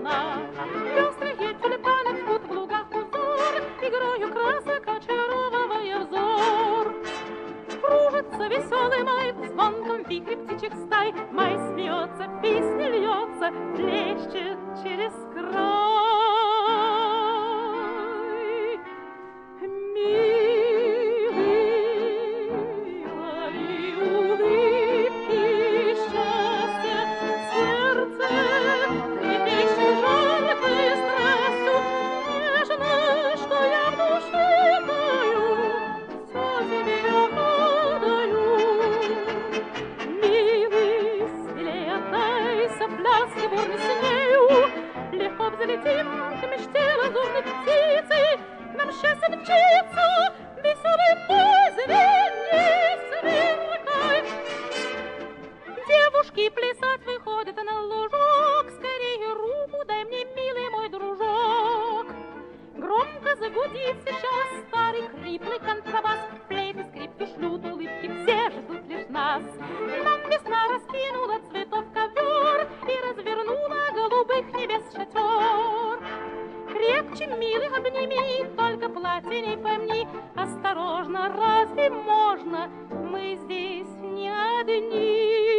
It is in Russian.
весна. Пестрые тюльпаны ткут в лугах узор, игрою красок очаровывая взор. Кружится веселый май в звонком вихре птичек стай. Май смеется, песня льется, плещет через край. Залетим к мечте лазурной птицы, к нам счастье мчится, веселый позвени сверкай. Девушки плясать выходят на лужок, скорее руку дай мне, милый мой дружок. Громко загудит сейчас старый хриплый контрабас, флейты, скрипки шлют улыбки, все ждут лишь нас. Нам весна раскинула цветов ковер и развернула голубых небес шатер. Крепче, милый, обними, только платье не помни. Осторожно, разве можно? Мы здесь не одни.